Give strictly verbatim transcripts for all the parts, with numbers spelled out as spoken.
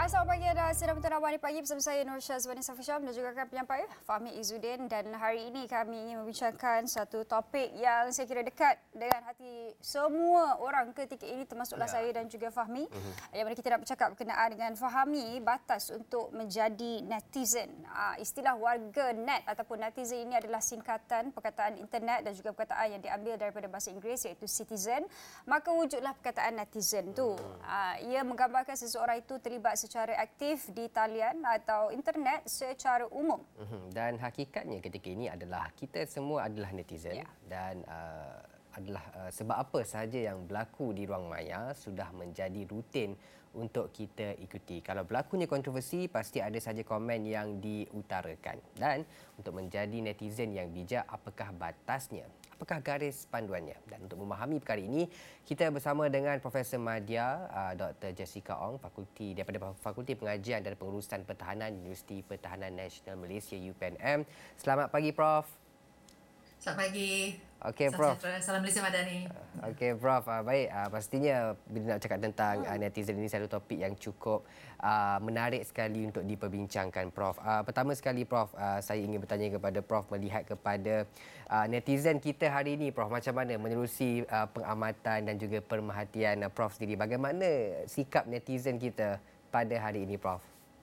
Hai, selamat pagi anda. Sedang bertemu Awani Pagi bersama saya Nur Syazwani Safisham dan juga rakan penyampai Fahmi Izzuddin. Dan hari ini kami ingin membincangkan satu topik yang saya kira dekat dengan hati semua orang ketika ini, termasuklah ya. saya dan juga Fahmi. Uh-huh. Yang mana kita nak bercakap berkenaan dengan fahami batas untuk menjadi netizen. Uh, istilah warga net ataupun netizen ini adalah singkatan perkataan internet dan juga perkataan yang diambil daripada bahasa Inggeris iaitu citizen. Maka wujudlah perkataan netizen tu. Uh, ia menggambarkan seseorang itu terlibat secara aktif di talian atau internet secara umum. Dan hakikatnya ketika ini adalah kita semua adalah netizen ya. dan uh, adalah uh, sebab apa sahaja yang berlaku di ruang maya sudah menjadi rutin untuk kita ikuti. Kalau berlakunya kontroversi, pasti ada saja komen yang diutarakan. Dan untuk menjadi netizen yang bijak, apakah batasnya? Apakah garis panduannya? Dan untuk memahami perkara ini, kita bersama dengan Profesor Madya, uh, Doktor Jessica Ong, fakulti daripada Fakulti Pengajian dan Pengurusan Pertahanan Universiti Pertahanan Nasional Malaysia U P N M. Selamat pagi, Prof. Selamat pagi. Okey, Prof. Salam Malaysia Madani. Okey, Prof. Uh, baik, uh, pastinya bila nak cakap tentang uh, netizen ini satu topik yang cukup uh, menarik sekali untuk diperbincangkan, Prof. Uh, pertama sekali, Prof, uh, saya ingin bertanya kepada Prof melihat kepada uh, netizen kita hari ini, Prof. Macam mana menerusi uh, pengamatan dan juga pemerhatian uh, Prof sendiri? Bagaimana sikap netizen kita pada hari ini, Prof?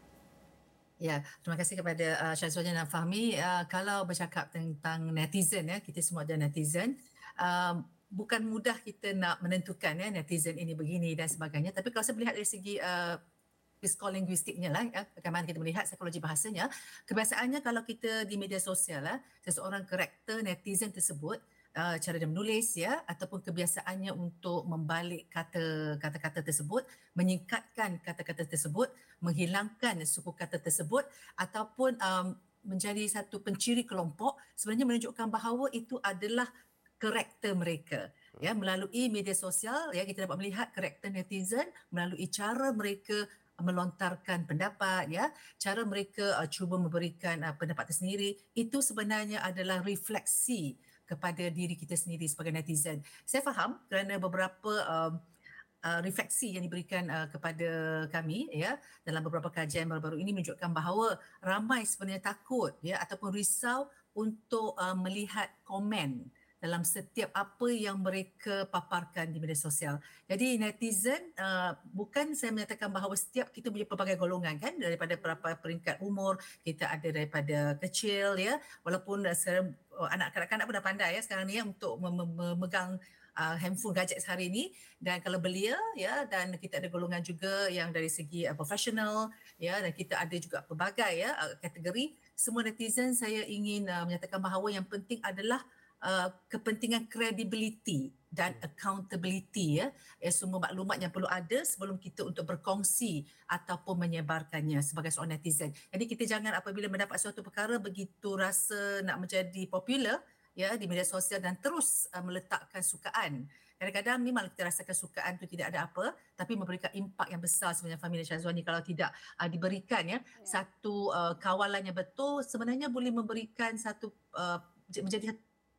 Ya, terima kasih kepada uh, Syazwani dan Fahmi. Uh, kalau bercakap tentang netizen, ya, kita semua ada netizen. Uh, bukan mudah kita nak menentukan ya netizen ini begini dan sebagainya. Tapi kalau saya melihat dari segi uh, psikolinguistiknya lah, ya, bagaimana kita melihat psikologi bahasanya, kebiasaannya kalau kita di media sosial, ya, seseorang karakter netizen tersebut, Uh, cara dia menulis ya ataupun kebiasaannya untuk membalik kata kata-kata tersebut, menyingkatkan kata-kata tersebut, menghilangkan suku kata tersebut ataupun um, menjadi satu penciri kelompok, sebenarnya menunjukkan bahawa itu adalah karakter mereka. Ya, melalui media sosial ya kita dapat melihat karakter netizen melalui cara mereka melontarkan pendapat, ya, cara mereka uh, cuba memberikan uh, pendapat tersendiri, itu sebenarnya adalah refleksi kepada diri kita sendiri sebagai netizen. Saya faham kerana beberapa um, uh, refleksi yang diberikan uh, kepada kami ya dalam beberapa kajian baru-baru ini menunjukkan bahawa ramai sebenarnya takut ya ataupun risau untuk uh, melihat komen dalam setiap apa yang mereka paparkan di media sosial. Jadi netizen, uh, bukan saya menyatakan bahawa setiap kita punya pelbagai golongan kan, daripada berapa peringkat umur, kita ada daripada kecil ya, walaupun uh, sekarang uh, anak kanak-kanak pun dah pandai ya sekarang ni ya untuk mem- memegang uh, handphone gadget sehari ini, dan kalau belia ya, dan kita ada golongan juga yang dari segi uh, profesional ya, dan kita ada juga pelbagai ya uh, kategori. Semua netizen saya ingin uh, menyatakan bahawa yang penting adalah Uh, kepentingan credibility dan accountability ya, ya semua maklumat yang perlu ada sebelum kita untuk berkongsi ataupun menyebarkannya sebagai seorang netizen. Jadi kita jangan apabila mendapat suatu perkara begitu rasa nak menjadi popular ya di media sosial dan terus uh, meletakkan sukaan. Kadang-kadang memang kita rasakan sukaan itu tidak ada apa, tapi memberikan impak yang besar sebenarnya Fahmi dan Syazwani kalau tidak uh, diberikan ya, ya. satu uh, kawalan yang betul, sebenarnya boleh memberikan satu uh, menjadi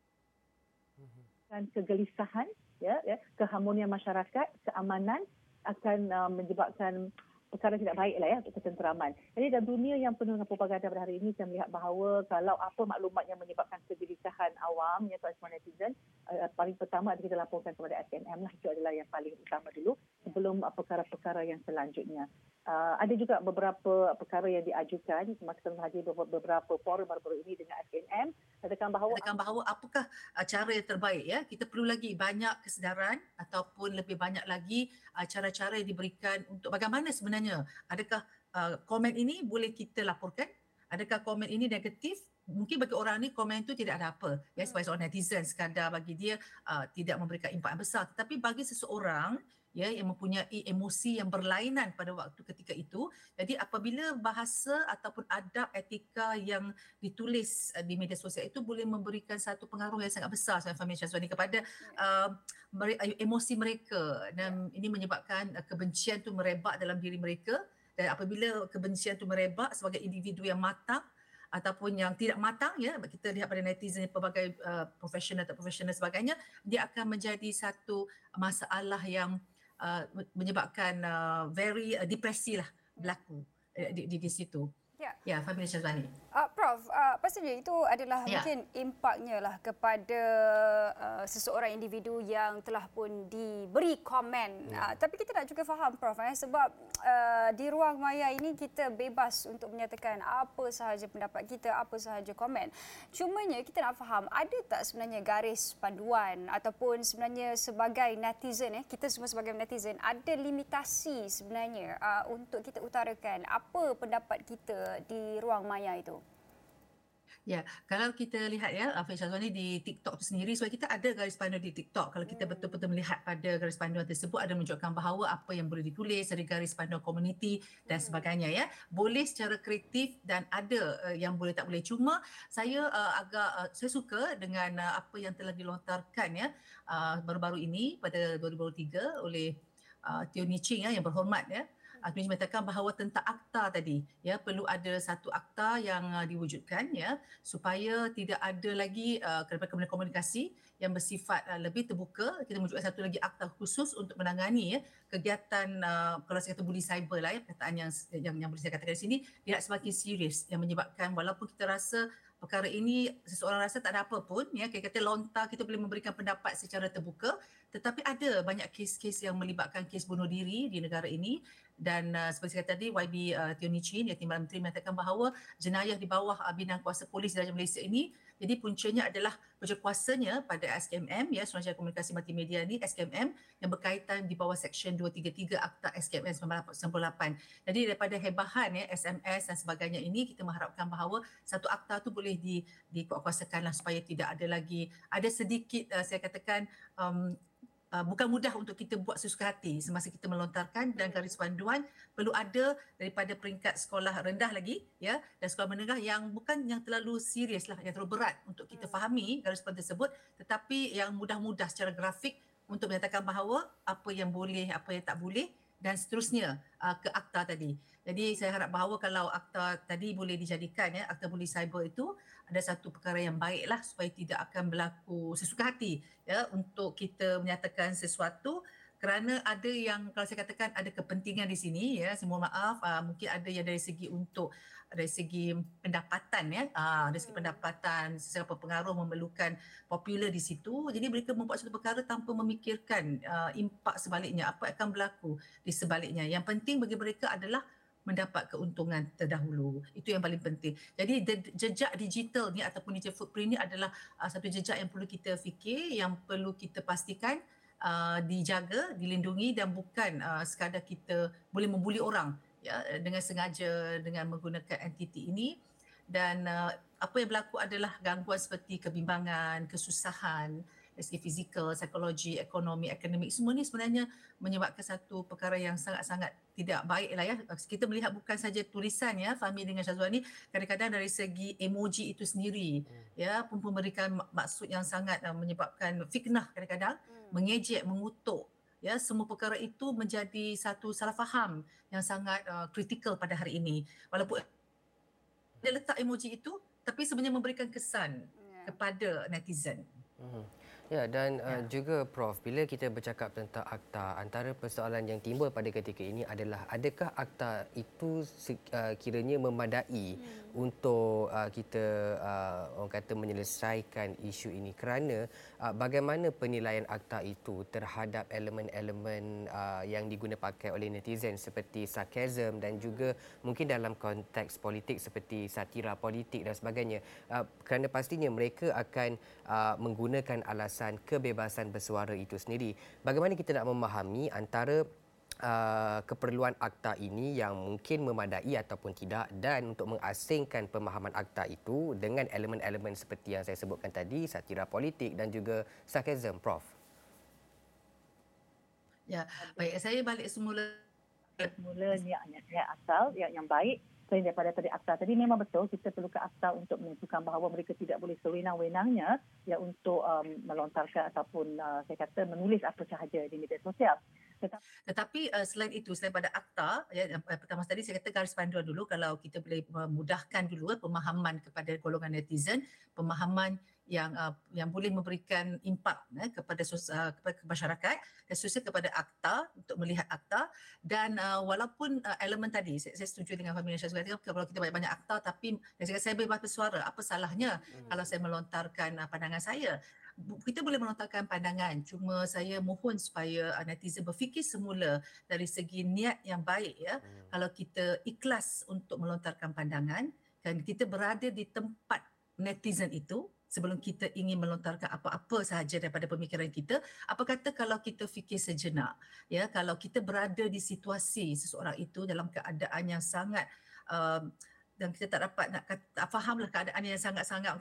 kegelisahan ya, ya keharmonian masyarakat, keamanan akan uh, menyebabkan perkara tidak baik lah ya untuk ketenteraman. Jadi dalam dunia yang penuh dengan propaganda pada hari ini, saya melihat bahawa kalau apa maklumat yang menyebabkan kegelisahan awam ya tuan semua netizen, uh, paling pertama kita laporkan kepada S N M lah, itu adalah yang paling utama dulu sebelum uh, perkara-perkara yang selanjutnya. Uh, ada juga beberapa perkara yang diajukan semasa kita hadir beberapa forum baru-baru ini dengan S N M, katakan bahawa katakan bahawa apakah uh, cara yang terbaik ya, kita perlu lagi banyak kesedaran ataupun lebih banyak lagi uh, cara-cara yang diberikan untuk bagaimana sebenarnya, adakah uh, komen ini boleh kita laporkan, adakah komen ini negatif. Mungkin bagi orang ni komen itu tidak ada apa ya, sebagai seorang netizen sekadar bagi dia uh, tidak memberikan impak yang besar, tetapi bagi seseorang ya yang mempunyai emosi yang berlainan pada waktu ketika itu, jadi apabila bahasa ataupun adab etika yang ditulis uh, di media sosial itu boleh memberikan satu pengaruh yang sangat besar saya Fahmi Syazwani kepada uh, emosi mereka, dan ini menyebabkan uh, kebencian tu merebak dalam diri mereka, dan apabila kebencian tu merebak sebagai individu yang matang ataupun yang tidak matang ya, kita lihat pada netizen pelbagai uh, profesional atau profesional sebagainya, dia akan menjadi satu masalah yang uh, menyebabkan uh, very uh, depresi lah berlaku uh, di, di, di situ. Ya. Ya, Fahmi Syazwani. Uh, Prof, uh, pastinya itu adalah Ya. mungkin impaknya lah kepada uh, seseorang individu yang telah pun diberi komen. Ya. Uh, tapi kita nak juga faham, Prof, eh, sebab uh, di ruang maya ini kita bebas untuk menyatakan apa sahaja pendapat kita, apa sahaja komen. Cumanya kita nak faham, ada tak sebenarnya garis panduan ataupun sebenarnya sebagai netizen, eh, kita semua sebagai netizen, ada limitasi sebenarnya uh, untuk kita utarakan apa pendapat kita di ruang maya itu? Ya, kalau kita lihat ya, Afiq Syazwani di TikTok itu sendiri, sebab kita ada garis panduan di TikTok. Kalau kita betul-betul melihat pada garis panduan tersebut, ada menunjukkan bahawa apa yang boleh ditulis, ada garis panduan komuniti dan sebagainya ya. Boleh secara kreatif dan ada uh, yang boleh tak boleh. Cuma saya uh, agak uh, saya suka dengan uh, apa yang telah dilontarkan ya uh, baru-baru ini pada dua ribu dua puluh tiga oleh uh, Teo Ni Ching ya, yang berhormat ya. Aktif menyatakan bahawa tentang akta tadi ya, perlu ada satu akta yang uh, diwujudkan ya, supaya tidak ada lagi uh, kemudian komunikasi yang bersifat uh, lebih terbuka. Kita wujudkan satu lagi akta khusus untuk menangani ya kegiatan uh, kalau saya kata bully cyber lah ya, perkataan yang yang, yang boleh saya katakan di sini tidak semakin serius, yang menyebabkan walaupun kita rasa perkara ini seseorang rasa tak ada apa pun ya, kita kata lontar, kita boleh memberikan pendapat secara terbuka, tetapi ada banyak kes-kes yang melibatkan kes bunuh diri di negara ini. Dan uh, seperti saya kata tadi, Y B uh, Teo Ni Ching, Yang Timbalan Menteri, menyatakan bahawa jenayah di bawah uh, bidang kuasa polis Diraja Malaysia ini, jadi puncanya adalah berkuasanya pada S K M M ya, Suruhanjaya Komunikasi Multimedia ni, S K M M, yang berkaitan di bawah Seksyen dua tiga tiga Akta S K M M sembilan belas sembilan puluh lapan. Jadi daripada hebahan ya S M S dan sebagainya ini, kita mengharapkan bahawa satu akta tu boleh di dikuatkuasakanlah supaya tidak ada lagi, ada sedikit uh, saya katakan um, Uh, bukan mudah untuk kita buat sesuka hati semasa kita melontarkan, dan garis panduan perlu ada daripada peringkat sekolah rendah lagi ya, dan sekolah menengah yang bukan yang terlalu serius lah, yang terlalu berat untuk kita fahami garis panduan tersebut, tetapi yang mudah-mudah secara grafik untuk menyatakan bahawa apa yang boleh, apa yang tak boleh dan seterusnya uh, ke akta tadi. Jadi saya harap bahawa kalau akta tadi boleh dijadikan ya, akta bully cyber itu ada satu perkara yang baiklah supaya tidak akan berlaku sesuka hati ya untuk kita menyatakan sesuatu, kerana ada yang kalau saya katakan ada kepentingan di sini ya, saya mohon maaf, uh, mungkin ada yang dari segi untuk dari segi pendapatan ya, uh, dari segi pendapatan secara berpengaruh memerlukan popular di situ, jadi mereka membuat satu perkara tanpa memikirkan uh, impak sebaliknya, apa akan berlaku di sebaliknya. Yang penting bagi mereka adalah mendapat keuntungan terdahulu. Itu yang paling penting. Jadi jejak digital ni ataupun digital footprint ni adalah uh, satu jejak yang perlu kita fikir, yang perlu kita pastikan uh, dijaga, dilindungi, dan bukan uh, sekadar kita boleh membuli orang ya dengan sengaja dengan menggunakan entiti ini. Dan uh, apa yang berlaku adalah gangguan seperti kebimbangan, kesusahan dari segi fizikal, psikologi, ekonomi, akademik, semua ni sebenarnya menyebabkan satu perkara yang sangat-sangat tidak baik lah ya. Kita melihat bukan saja tulisan ya, Fahmi dengan Syazwani, kadang-kadang dari segi emoji itu sendiri hmm. ya pun memberikan maksud yang sangat uh, menyebabkan fitnah kadang-kadang, hmm. mengejek, mengutuk ya, semua perkara itu menjadi satu salah faham yang sangat uh, kritikal pada hari ini. Walaupun dia letak emoji itu, tapi sebenarnya memberikan kesan yeah. kepada netizen. Hmm. Ya, dan uh, juga Prof, bila kita bercakap tentang akta, antara persoalan yang timbul pada ketika ini adalah adakah akta itu uh, kiranya memadai hmm. untuk uh, kita uh, orang kata menyelesaikan isu ini, kerana uh, bagaimana penilaian akta itu terhadap elemen-elemen uh, yang diguna pakai oleh netizen seperti sarkasm dan juga mungkin dalam konteks politik seperti satira politik dan sebagainya, uh, kerana pastinya mereka akan uh, menggunakan alasan kebebasan bersuara itu sendiri. Bagaimana kita nak memahami antara uh, keperluan akta ini yang mungkin memadai ataupun tidak, dan untuk mengasingkan pemahaman akta itu dengan elemen-elemen seperti yang saya sebutkan tadi, satira politik dan juga sarkasm, Prof? Ya, baik. Saya balik semula semula niat niat asal yang yang baik. Selain daripada tadi akta tadi, memang betul kita perlukan akta untuk menentukan bahawa mereka tidak boleh sewenang-wenangnya ya untuk um, melontarkan ataupun uh, saya kata menulis apa sahaja di media sosial. Tetapi, Tetapi uh, selain itu, selain pada akta, ya, yang pertama tadi saya kata garis panduan dulu, kalau kita boleh memudahkan dulu uh, pemahaman kepada golongan netizen, pemahaman yang uh, yang boleh memberikan impak eh, kepada, sos, uh, kepada masyarakat dan seterusnya kepada akta untuk melihat akta. Dan uh, walaupun uh, elemen tadi saya, saya setuju dengan Fahmi Syazwan tadi, kalau kita banyak-banyak akta tapi dari saya bebas bersuara, apa salahnya hmm. kalau saya melontarkan uh, pandangan saya. Kita boleh melontarkan pandangan, cuma saya mohon supaya uh, netizen berfikir semula dari segi niat yang baik ya. Hmm. Kalau kita ikhlas untuk melontarkan pandangan dan kita berada di tempat netizen itu sebelum kita ingin melontarkan apa-apa sahaja daripada pemikiran kita, apa kata kalau kita fikir sejenak, ya, kalau kita berada di situasi seseorang itu dalam keadaan yang sangat uh, dan kita tak dapat nak kata, tak fahamlah keadaan yang sangat-sangat,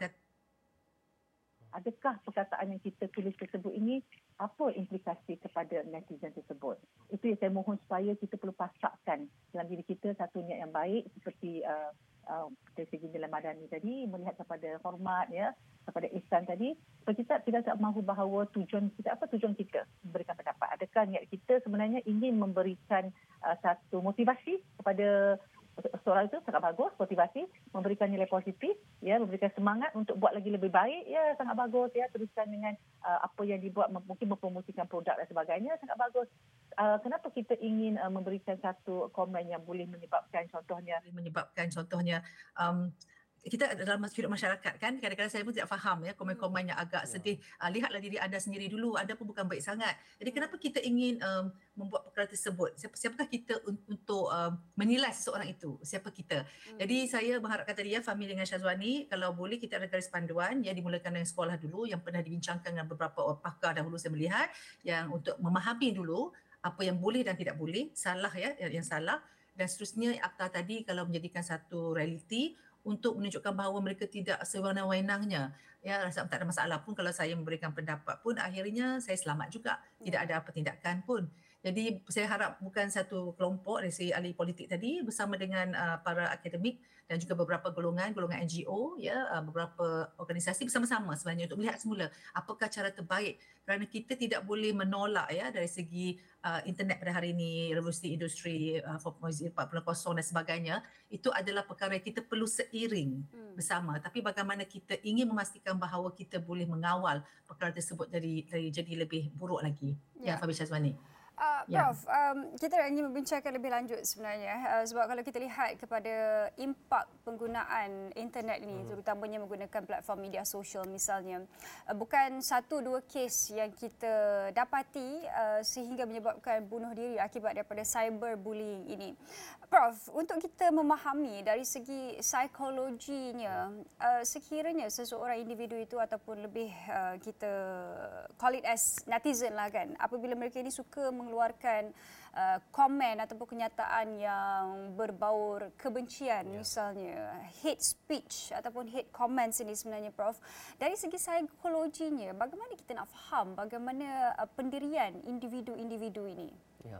adakah perkataan yang kita tulis tersebut ini apa implikasi kepada netizen tersebut. Itu yang saya mohon supaya kita perlu pasakkan dalam diri kita satu niat yang baik seperti uh, uh, dari segi nilai madani tadi, melihat kepada hormat ya, kepada ihsan tadi. Supaya kita tidak tak mahu bahawa tujuan kita, apa tujuan kita memberikan pendapat. Adakah niat kita sebenarnya ingin memberikan uh, satu motivasi kepada seorang itu, sangat bagus, motivasi, memberikan nilai positif, ya, memberikan semangat untuk buat lagi lebih baik, ya, sangat bagus, ya, teruskan dengan uh, apa yang dibuat, mungkin mempromosikan produk dan sebagainya, sangat bagus. Uh, kenapa kita ingin uh, memberikan satu komen yang boleh menyebabkan contohnya, menyebabkan contohnya um, kita dalam hidup masyarakat kan, kadang-kadang saya pun tidak faham ya komen-komen yang agak sedih. Uh, lihatlah diri anda sendiri dulu, anda pun bukan baik sangat. Jadi kenapa kita ingin um, membuat perkara tersebut? Siapa, siapakah kita un- untuk um, menilai seseorang itu? Siapa kita? Hmm. Jadi saya mengharapkan tadi ya, Fahmi dengan Syazwani, kalau boleh kita ada garis panduan yang dimulakan dari sekolah dulu, yang pernah dibincangkan dengan beberapa pakar dahulu saya melihat, yang untuk memahami dulu apa yang boleh dan tidak boleh, salah ya, yang salah, dan seterusnya akta tadi kalau menjadikan satu realiti untuk menunjukkan bahawa mereka tidak sewenang-wenangnya. Ya, rasa tak ada masalah pun kalau saya memberikan pendapat pun akhirnya saya selamat juga. Tidak ada apa tindakan pun. Jadi saya harap bukan satu kelompok dari segi ahli politik tadi bersama dengan uh, para akademik dan juga beberapa golongan, golongan N G O, ya, uh, beberapa organisasi bersama-sama sebenarnya untuk melihat semula apakah cara terbaik, kerana kita tidak boleh menolak ya dari segi uh, internet pada hari ini, revolusi industri uh, empat titik kosong dan sebagainya, itu adalah perkara yang kita perlu seiring hmm. bersama. Tapi bagaimana kita ingin memastikan bahawa kita boleh mengawal perkara tersebut dari, dari jadi lebih buruk lagi. Ya, ya Fahmi Syazwani. Uh, Prof, ya. um, kita ingin membincangkan lebih lanjut sebenarnya uh, sebab kalau kita lihat kepada impak penggunaan internet ini, hmm. terutamanya menggunakan platform media sosial misalnya, uh, bukan satu dua kes yang kita dapati uh, sehingga menyebabkan bunuh diri akibat daripada cyberbullying ini. Prof, untuk kita memahami dari segi psikologinya, uh, sekiranya seseorang individu itu ataupun lebih uh, kita call it as netizen lah kan, apabila mereka ini suka mengeluarkan uh, komen ataupun kenyataan yang berbaur kebencian, yeah. misalnya hate speech ataupun hate comments ini sebenarnya Prof, dari segi psikologinya bagaimana kita nak faham bagaimana uh, pendirian individu-individu ini? Ya.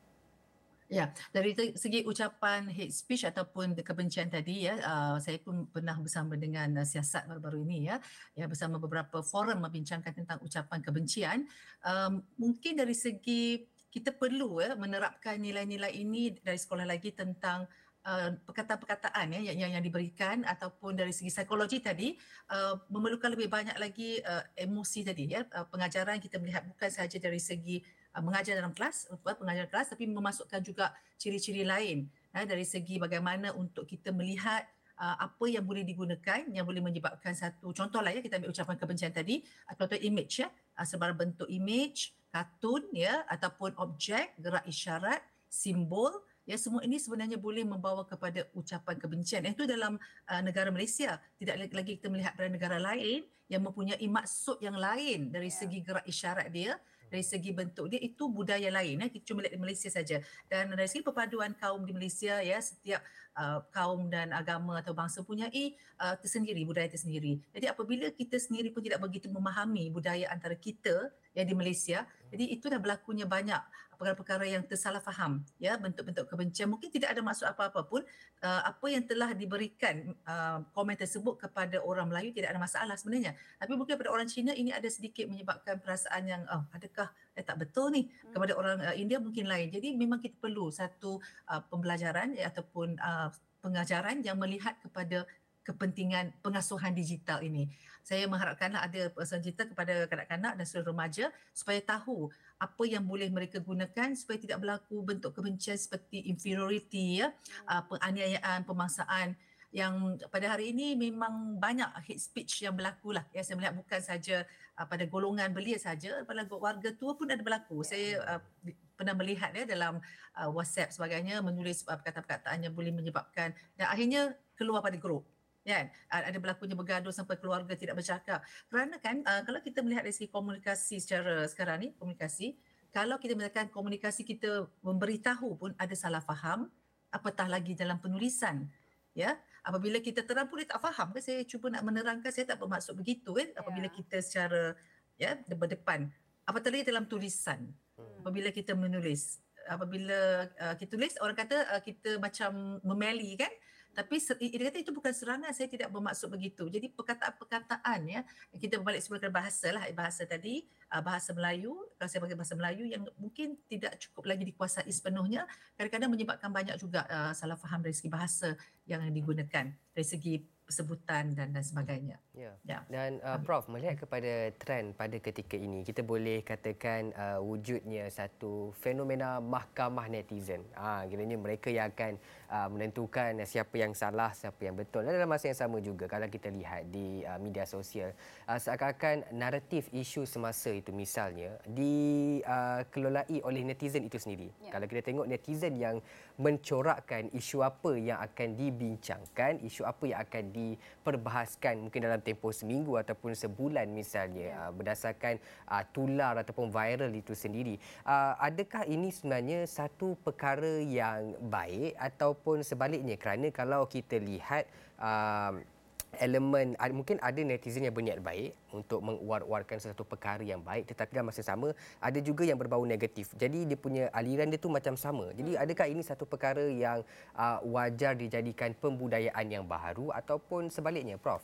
Ya, dari segi ucapan hate speech ataupun kebencian tadi ya, uh, saya pun pernah bersama dengan uh, siasat baru-baru ini ya, ya bersama beberapa forum membincangkan tentang ucapan kebencian. Um, mungkin dari segi kita perlu ya menerapkan nilai-nilai ini dari sekolah lagi tentang uh, perkataan-perkataan ya yang, yang diberikan, ataupun dari segi psikologi tadi uh, memerlukan lebih banyak lagi uh, emosi tadi ya. Uh, pengajaran kita melihat bukan sahaja dari segi mengajar dalam kelas, pengajar kelas, tapi memasukkan juga ciri-ciri lain ya, dari segi bagaimana untuk kita melihat uh, apa yang boleh digunakan yang boleh menyebabkan satu contoh lah ya, kita ambil ucapan kebencian tadi, contoh image ya, uh, sebarang bentuk image, kartun ya, ataupun objek, gerak isyarat, simbol ya, semua ini sebenarnya boleh membawa kepada ucapan kebencian. Itu dalam uh, negara Malaysia. Tidak lagi kita melihat pada negara lain yang mempunyai maksud yang lain dari segi gerak isyarat dia, dari segi bentuk dia, itu budaya lain ya, kita cuma lihat di Malaysia saja. Dan dari segi perpaduan kaum di Malaysia ya, setiap uh, kaum dan agama atau bangsa mempunyai uh, tersendiri, budaya tersendiri. Jadi apabila kita sendiri pun tidak begitu memahami budaya antara kita ya di Malaysia, jadi itu dah berlakunya banyak perkara-perkara yang tersalah faham ya, bentuk-bentuk kebencian, mungkin tidak ada maksud apa-apa pun. Uh, apa yang telah diberikan uh, komen tersebut kepada orang Melayu tidak ada masalah sebenarnya, tapi mungkin pada orang Cina ini ada sedikit menyebabkan perasaan yang oh, adakah eh, tak betul ni. Kepada orang uh, India mungkin lain. Jadi memang kita perlu satu uh, pembelajaran ya, ataupun uh, pengajaran yang melihat kepada kepentingan pengasuhan digital ini. Saya mengharapkanlah ada pengasuhan digital kepada kanak-kanak dan seluruh remaja supaya tahu apa yang boleh mereka gunakan supaya tidak berlaku bentuk kebencian seperti inferiority, ya, uh, penganiayaan, pemangsaan yang pada hari ini memang banyak hate speech yang berlaku lah. Ya, saya melihat bukan saja uh, pada golongan belia saja, pada warga tua pun ada berlaku. Saya uh, pernah melihat ya dalam uh, WhatsApp sebagainya menulis uh, perkataan-perkataan yang boleh menyebabkan dan akhirnya keluar pada grup. Kan? Ada berlakunya bergaduh sampai keluarga tidak bercakap. Kerana kan uh, kalau kita melihat dari segi komunikasi secara sekarang ni, komunikasi, kalau kita mengatakan komunikasi kita memberitahu pun ada salah faham, apatah lagi dalam penulisan. Ya, apabila kita terang pun dia tak faham kan, saya cuba nak menerangkan, saya tak bermaksud begitu kan, apabila kita secara ya berdepan, apatah lagi dalam tulisan. Apabila kita menulis, apabila uh, kita tulis, orang kata uh, kita macam memeli kan, tapi dia kata itu bukan serangan, saya tidak bermaksud begitu. Jadi perkataan-perkataan ya, kita berbalik semula ke bahasa lah, bahasa tadi, bahasa Melayu, kalau saya pakai bahasa Melayu yang mungkin tidak cukup lagi dikuasai sepenuhnya, kadang-kadang menyebabkan banyak juga uh, salah faham dari segi bahasa yang digunakan, dari segi sebutan dan dan sebagainya. Ya. Ya. Dan uh, Prof melihat kepada trend pada ketika ini, kita boleh katakan uh, wujudnya satu fenomena mahkamah netizen. Ah, ha, kiranya mereka yang akan uh, menentukan siapa yang salah, siapa yang betul. Dan dalam masa yang sama juga kalau kita lihat di uh, media sosial, uh, seakan-akan naratif isu semasa itu misalnya dikelolai uh, oleh netizen itu sendiri. Ya. Kalau kita tengok netizen yang mencorakkan isu apa yang akan dibincangkan, isu apa yang akan diperbahaskan mungkin dalam tempoh seminggu ataupun sebulan misalnya, ya. uh, berdasarkan uh, tular ataupun viral itu sendiri. Uh, adakah ini sebenarnya satu perkara yang baik ataupun sebaliknya? Kerana kalau kita lihat uh, elemen, mungkin ada netizen yang berniat baik untuk menguar-uarkan sesuatu perkara yang baik, tetapi dalam masa sama ada juga yang berbau negatif. Jadi dia punya aliran dia tu macam sama. Jadi adakah ini satu perkara yang uh, wajar dijadikan pembudayaan yang baharu ataupun sebaliknya, Prof?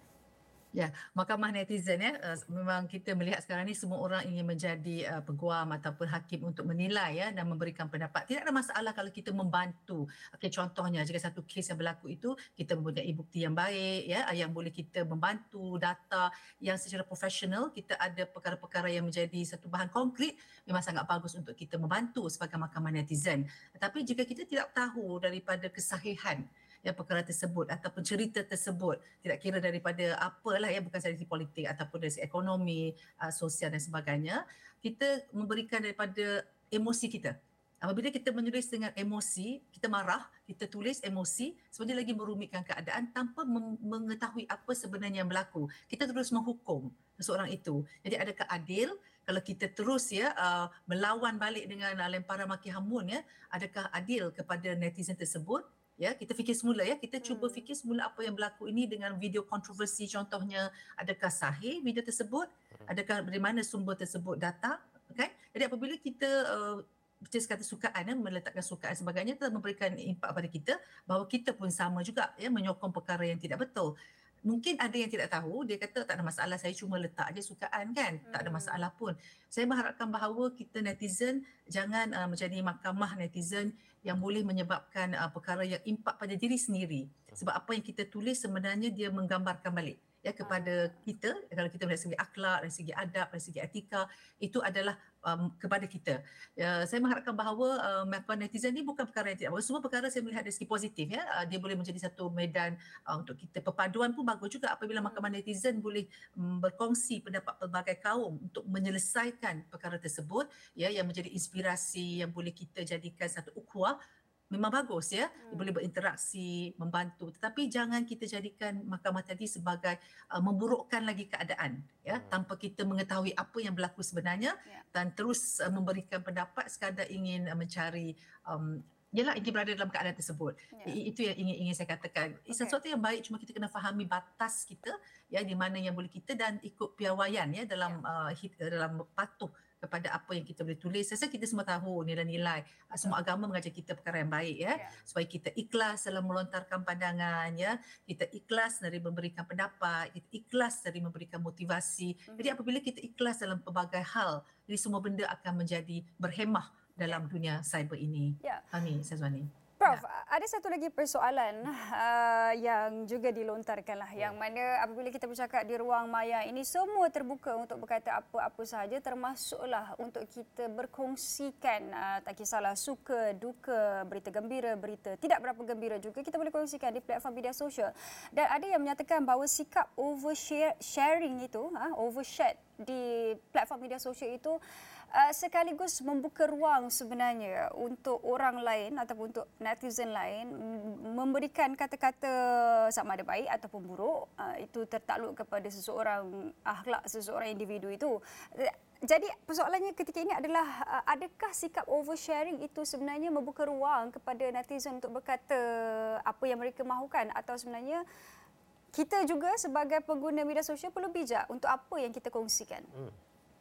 Ya, mahkamah netizen ya, uh, memang kita melihat sekarang ni semua orang ingin menjadi uh, peguam ataupun hakim untuk menilai ya dan memberikan pendapat. Tidak ada masalah kalau kita membantu. Okey, contohnya jika satu kes yang berlaku itu kita mempunyai bukti yang baik ya, yang boleh kita membantu data yang secara profesional, kita ada perkara-perkara yang menjadi satu bahan konkret, memang sangat bagus untuk kita membantu sebagai mahkamah netizen. Tetapi jika kita tidak tahu daripada kesahihan ya perkara tersebut ataupun cerita tersebut, tidak kira daripada apalah ya, bukan dari segi politik ataupun dari segi ekonomi, uh, sosial dan sebagainya, kita memberikan daripada emosi kita. Apabila kita menulis dengan emosi, kita marah, kita tulis emosi, sebenarnya lagi merumitkan keadaan tanpa mengetahui apa sebenarnya yang berlaku. Kita terus menghukum seseorang itu. Jadi adakah adil kalau kita terus ya uh, melawan balik dengan uh, lemparan maki hamun ya, adakah adil kepada netizen tersebut? Ya, kita fikir semula ya, kita cuba fikir semula apa yang berlaku ini dengan video kontroversi contohnya, adakah sahih video tersebut, adakah dari mana sumber tersebut datang, kan? Jadi apabila kita uh, macam kata sukaan ya, meletakkan sukaan sebagainya, telah memberikan impak pada kita bahawa kita pun sama juga ya menyokong perkara yang tidak betul. Mungkin ada yang tidak tahu, dia kata tak ada masalah, saya cuma letak aja sukaan kan, hmm. tak ada masalah pun. Saya mengharapkan bahawa kita netizen jangan uh, menjadi mahkamah netizen yang boleh menyebabkan uh, perkara yang impak pada diri sendiri. Sebab apa yang kita tulis sebenarnya dia menggambarkan balik ya kepada kita, kalau kita dari segi akhlak, dari segi adab, dari segi etika, itu adalah um, kepada kita. Ya, saya mengharapkan bahawa uh, mahkamah netizen ini bukan perkara yang tidak bagus. Semua perkara saya melihat dari segi positif ya. Uh, dia boleh menjadi satu medan uh, untuk kita. Perpaduan pun bagus juga apabila mahkamah netizen boleh um, berkongsi pendapat pelbagai kaum untuk menyelesaikan perkara tersebut ya, yang menjadi inspirasi yang boleh kita jadikan satu ukhuwah. Memang bagus ya, dia boleh berinteraksi, membantu, tetapi jangan kita jadikan mahkamah tadi sebagai uh, memburukkan lagi keadaan ya, hmm. tanpa kita mengetahui apa yang berlaku sebenarnya, yeah. dan terus uh, memberikan pendapat sekadar ingin uh, mencari um, yalah ingin berada dalam keadaan tersebut. Yeah. Itu yang ingin ingin saya katakan. Okay. Sesuatu yang baik, cuma kita kena fahami batas kita ya, di mana yang boleh kita, dan ikut piawaian ya dalam yeah. uh, hit, dalam patuh kepada apa yang kita boleh tulis. Saya rasa kita semua tahu nilai-nilai. Semua agama mengajar kita perkara yang baik ya. Yeah. Supaya kita ikhlas dalam melontarkan pandangan ya. Kita ikhlas dari memberikan pendapat, kita ikhlas dari memberikan motivasi. Mm-hmm. Jadi apabila kita ikhlas dalam pelbagai hal, jadi semua benda akan menjadi berhemah dalam dunia cyber ini. Ya. Fahmi, Syazwani? Prof, ya. Ada satu lagi persoalan uh, yang juga dilontarkanlah, yang mana apabila kita bercakap di ruang maya ini semua terbuka untuk berkata apa-apa sahaja, termasuklah untuk kita berkongsikan uh, tak kisahlah suka, duka, berita gembira, berita tidak berapa gembira juga kita boleh kongsikan di platform media sosial. Dan ada yang menyatakan bahawa sikap oversharing itu, uh, overshare di platform media sosial itu Uh, sekaligus membuka ruang sebenarnya untuk orang lain ataupun untuk netizen lain memberikan kata-kata sama ada baik ataupun buruk, uh, itu tertakluk kepada seseorang, akhlak seseorang individu itu. Jadi persoalannya ketika ini adalah uh, adakah sikap oversharing itu sebenarnya membuka ruang kepada netizen untuk berkata apa yang mereka mahukan, atau sebenarnya kita juga sebagai pengguna media sosial perlu bijak untuk apa yang kita kongsikan? Hmm.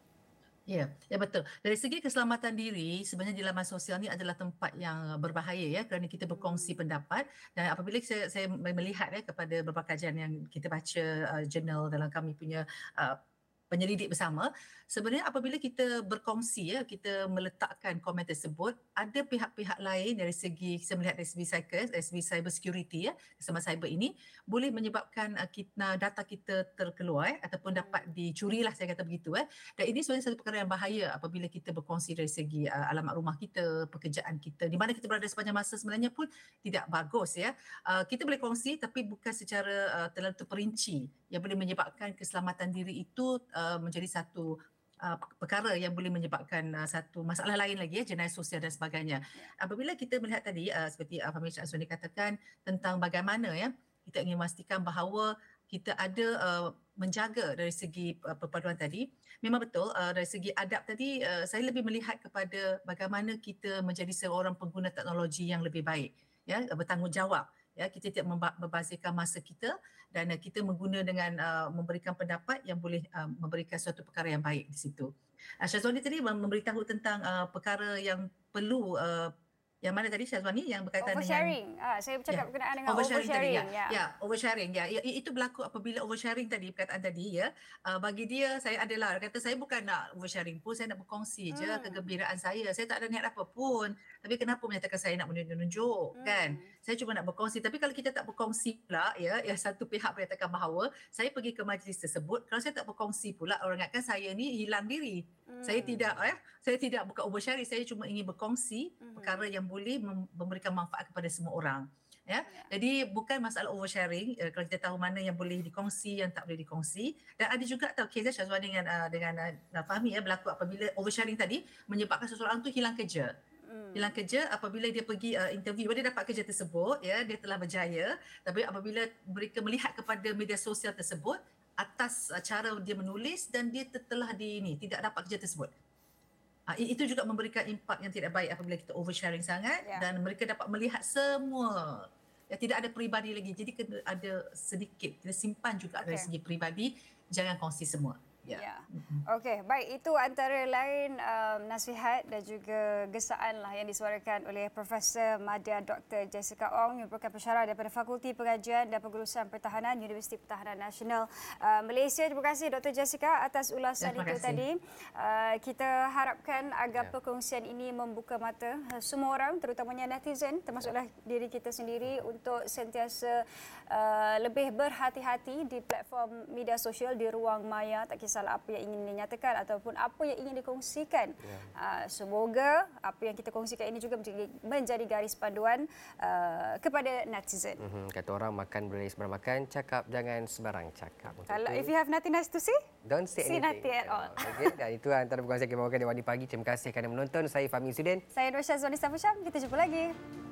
Ya, ya betul. Dari segi keselamatan diri, sebenarnya di laman sosial ni adalah tempat yang berbahaya ya, kerana kita berkongsi pendapat. Dan apabila saya, saya melihat ya kepada beberapa kajian yang kita baca uh, jurnal dalam kami punya uh, penyelidik bersama, sebenarnya apabila kita berkongsi ya, kita meletakkan komen tersebut, ada pihak-pihak lain dari segi, saya melihat dari segi cyber, dari segi cyber security ya, keselamatan cyber ini boleh menyebabkan uh, kita, data kita terkeluar ataupun dapat dicuri lah, saya kata begitu eh. Dan ini sebenarnya satu perkara yang bahaya apabila kita berkongsi dari segi uh, alamat rumah kita, pekerjaan kita, di mana kita berada sepanjang masa sebenarnya pun tidak bagus ya. Uh, kita boleh kongsi tapi bukan secara uh, terlalu terperinci yang boleh menyebabkan keselamatan diri itu uh, menjadi satu Uh, perkara yang boleh menyebabkan uh, satu masalah lain lagi ya, jenayah sosial dan sebagainya. Apabila kita melihat tadi uh, seperti uh, Fahmi Syazwani katakan tentang bagaimana ya kita ingin memastikan bahawa kita ada uh, menjaga dari segi uh, perpaduan tadi, memang betul uh, dari segi adab tadi uh, saya lebih melihat kepada bagaimana kita menjadi seorang pengguna teknologi yang lebih baik ya, bertanggungjawab. Ya, kita tidak membazirkan masa kita dan uh, kita mengguna dengan uh, memberikan pendapat yang boleh uh, memberikan suatu perkara yang baik di situ. Uh, Syazwani tadi memberitahu tentang uh, perkara yang perlu uh, yang mana tadi Syazwani yang berkaitan oversharing. dengan ah saya bercakap ya, berkenaan dengan oversharing, oversharing tadi, ya. Ya. ya, oversharing ya. ya. Itu berlaku apabila oversharing tadi perkataan tadi ya. Uh, bagi dia saya adalah kata saya bukan nak oversharing pun, saya nak berkongsi hmm. je kegembiraan saya. Saya tak ada niat apa pun. Tapi kenapa menyatakan saya nak menunjuk hmm. kan? Saya cuma nak berkongsi. Tapi kalau kita tak berkongsi pula ya, ya satu pihak menyatakan bahawa saya pergi ke majlis tersebut, kalau saya tak berkongsi pula orang ingatkan saya ni hilang diri. Hmm. Saya tidak ya, saya tidak bukan oversharing, saya cuma ingin berkongsi hmm. perkara yang boleh memberikan manfaat kepada semua orang. Ya, yeah. Jadi bukan masalah oversharing uh, kalau kita tahu mana yang boleh dikongsi, yang tak boleh dikongsi. Dan ada juga tahu kes Syazwani dengan uh, dengan uh, Fahmi ya berlaku apabila oversharing tadi menyebabkan seseorang tu hilang kerja. Hmm. Hilang kerja apabila dia pergi uh, interview, dia dapat kerja tersebut ya, dia telah berjaya, tapi apabila mereka melihat kepada media sosial tersebut atas uh, cara dia menulis dan dia telah di ini tidak dapat kerja tersebut. Itu juga memberikan impak yang tidak baik apabila kita oversharing sangat ya. Dan mereka dapat melihat semua. Ya, tidak ada peribadi lagi. Jadi kena ada sedikit, kita simpan juga okay. dari segi peribadi, jangan kongsi semua. Ya. Ya. Okey, baik, itu antara lain um, nasihat dan juga gesaan lah yang disuarakan oleh Profesor Madya Doktor Jessica Ong yang merupakan pensyarah daripada Fakulti Pengajian dan Pengurusan Pertahanan Universiti Pertahanan Nasional uh, Malaysia. Terima kasih Doktor Jessica atas ulasan ya, itu kasih. tadi. Uh, kita harapkan agar ya. perkongsian ini membuka mata semua orang, terutamanya netizen, termasuklah diri kita sendiri untuk sentiasa uh, lebih berhati-hati di platform media sosial, di ruang maya, tak kisah apa yang ingin dinyatakan ataupun apa yang ingin dikongsikan. Yeah. Uh, semoga apa yang kita kongsikan ini juga menjadi, menjadi garis panduan uh, kepada netizen. Mm-hmm. Kata orang makan boleh sembarang makan, cakap jangan sembarang cakap. Kalau if you have nothing nice to say, don't say anything. nothing at all. Okay. Dan itu antara perkongsian kita bawakan di Wadi Pagi. Terima kasih kerana menonton. Saya Fahmi Izzuddin. Saya Nur Syazwani Safusyam. Kita jumpa lagi.